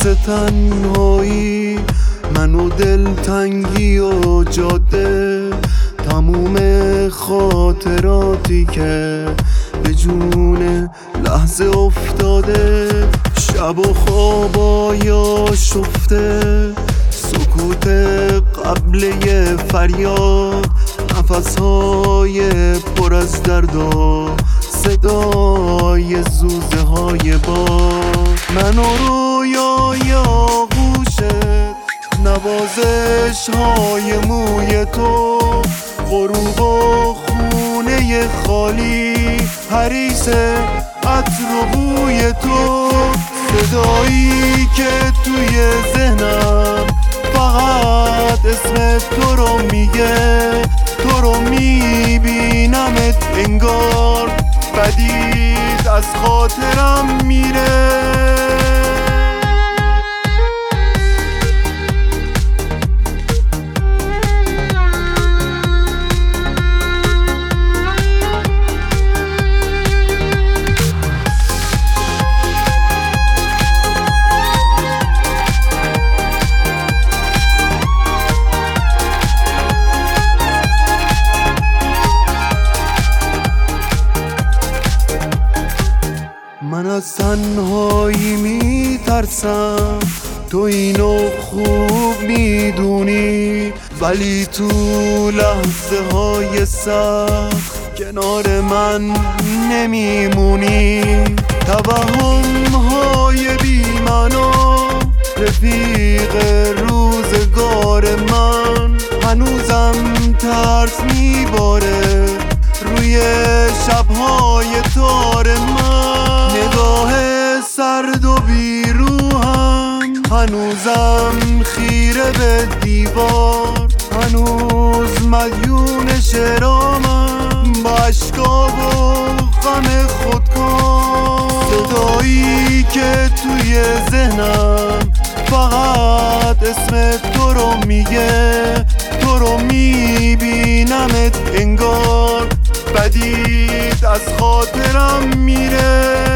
تنهایی، من و دلتنگی و جاده، تموم خاطراتی که به جون لحظه افتاده. شب و خوابای آشفته، سکوت قبله فریاد، نفسهای پر از درد و صدای زوزه های باد. من و رویای آغوشت، نوازش های موی تو، غروب و خونه خالی، حریص عطر و بوی تو. صدایی که توی ذهنم فقط اسم تو رو میگه، تو رو میبینمت انگار بدید از خاطرم میره. من از تنهایی میترسم، تو اینو خوب میدونی، ولی تو لحظه های سخت کنار من نمیمونی. توهم های بی معنا رفیق روزگار من، هنوزم ترس میباره روی شبهای تار من. نگاه سرد و بیروحم هنوزم خیره به دیوار، هنوز مدیون شرامم با اشکا و غم خودکار. صدایی که توی ذهنم فقط اسم تو رو میگه، تو رو میبینمت انگار بدید از خاطرم میره.